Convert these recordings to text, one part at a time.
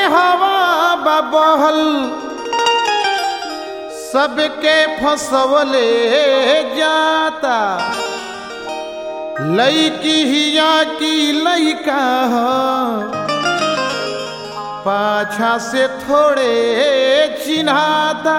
हवा बबहल सबके फसवले जाता लईकी हिया की लईका पाछा से थोड़े चिन्हाता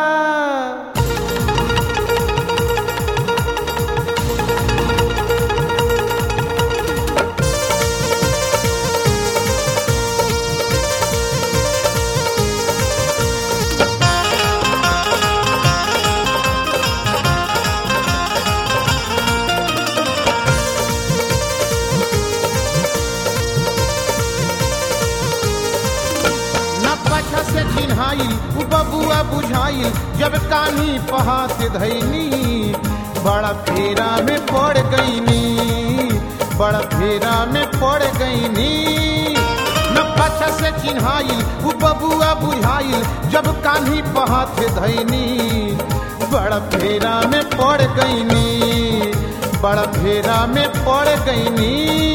से चिन्हाइल बबुआ बुझाइल जब कानी पहात धैनी बड़ा फेरा में पड़ गईनी बड़ा फेरा में पड़ गईनी न पाछा से चिन्हाइल बबुआ बुझाइल जब कानी पहात धैनी बड़ा फेरा में पड़ गईनी बड़ा फेरा में पड़ गईनी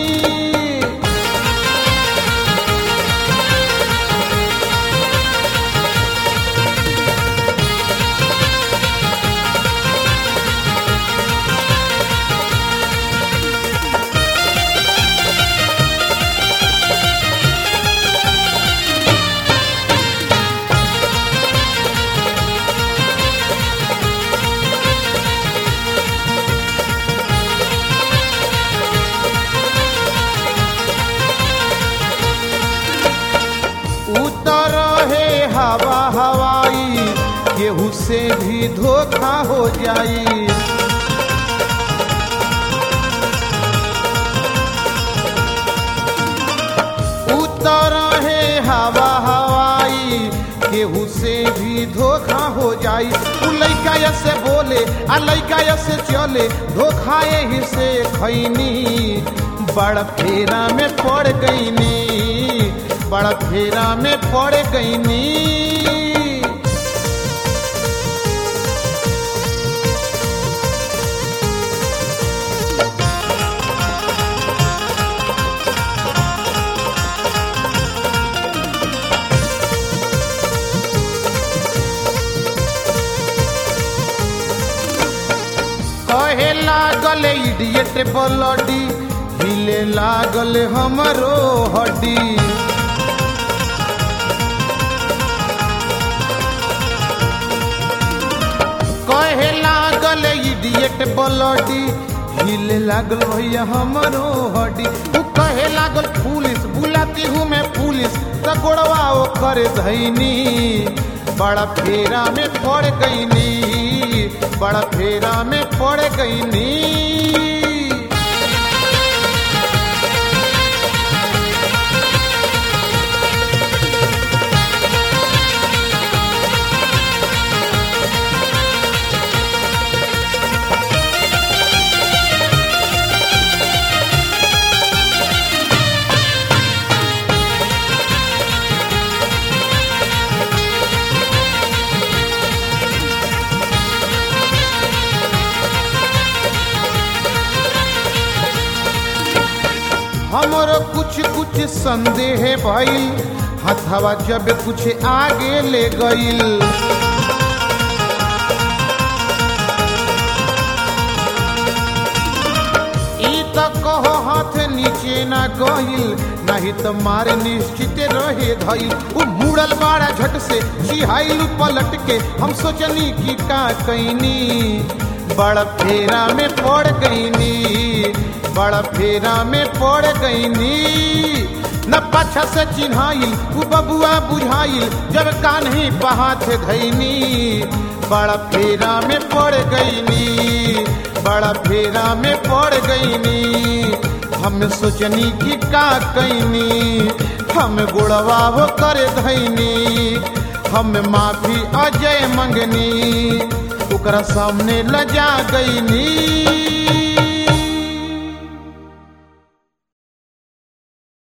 उतर है हवा हवाई केहू से भी धोखा हो जाई उतर है हवा हवाई केहू से भी धोखा हो जाई उ लइका से बोले आ लइका से चले धोखा ही से खैनी बड़ फेरा में पड़ गईनी बड़ा फेरा में पड़ गईनी कहे लागल इडियट बलडी हिले लागल हमरो हड्डी कहे लागल इडियट बलडी हिले लागल भैया हमरो हड्डी तू कहे लागल पुलिस बुलाती हूँ मैं पुलिस तो गोड़वा वो कर धैनी बड़ा फेरा में पड़ गईनी बड़ा फेरा में पड़ गईनी हमरो कुछ कुछ संदेह भइल हथवा जब कुछ आगे ले गइल ई तो कहो हाथ नीचे ना गइल नहीं तो मारे निश्चित रहे धइल वो मुड़ल बाड़ा झट से चिहाइल पलट के हम सोचनी कि का कैनी बड़ा फेरा में पड़ गईनी बड़ा फेरा में पड़ गईनी न पाछा से चिन्हाइल उ बबुआ बुझाइल जब कान्ही पहात धैनी बड़ा फेरा में पड़ गईनी बड़ा फेरा में पड़ गईनी हम सोचनी कि का कैनी हम गुड़वा वो कर धैनी हम माफी अजय मंगनी ओकरा सामने लजा गईनी